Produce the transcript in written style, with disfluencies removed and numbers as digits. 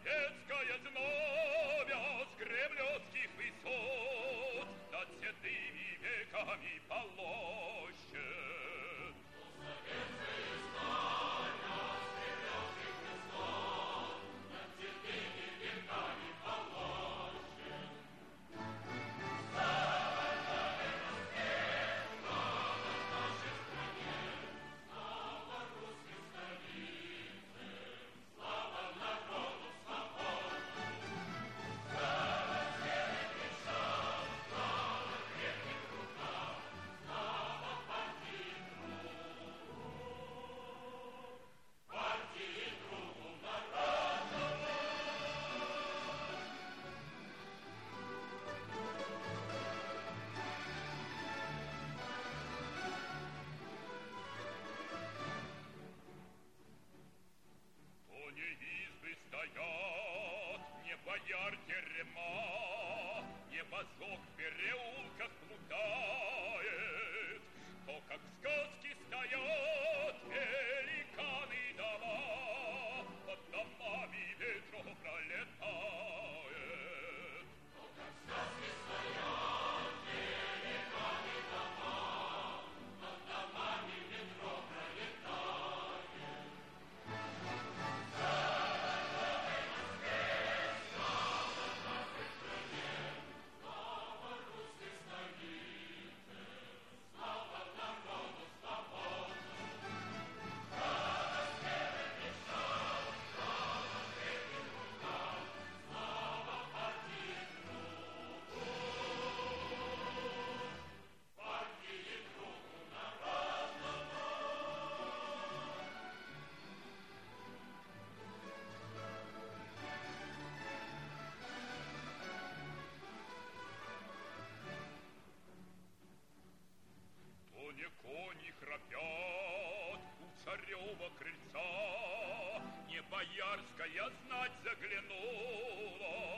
светское знамя с кремлевских высот над седыми веками полощет. Светское знамя с кремлевских высот над седыми веками полощет. Слава Москве, слава нашей стране, слава русской столице, слава народу свободному, слава силе кричал, слава крепких руках, слава партии другу народному. То не избы стоят, не бояр терема, не возок в переулках плутает, то, как в сказке стоят великаны дома, под домами ветром пролетает. Как сказки стоят великаны дома, над домами метро пролетает. Слава новой Москве, слава нашей стране, слава русской столице, слава народу свободному, слава смелым мечтам, слава крепким рукам, слава партии другу народному. То не кони храпят у царева крыльца, не боярская знать заглянула,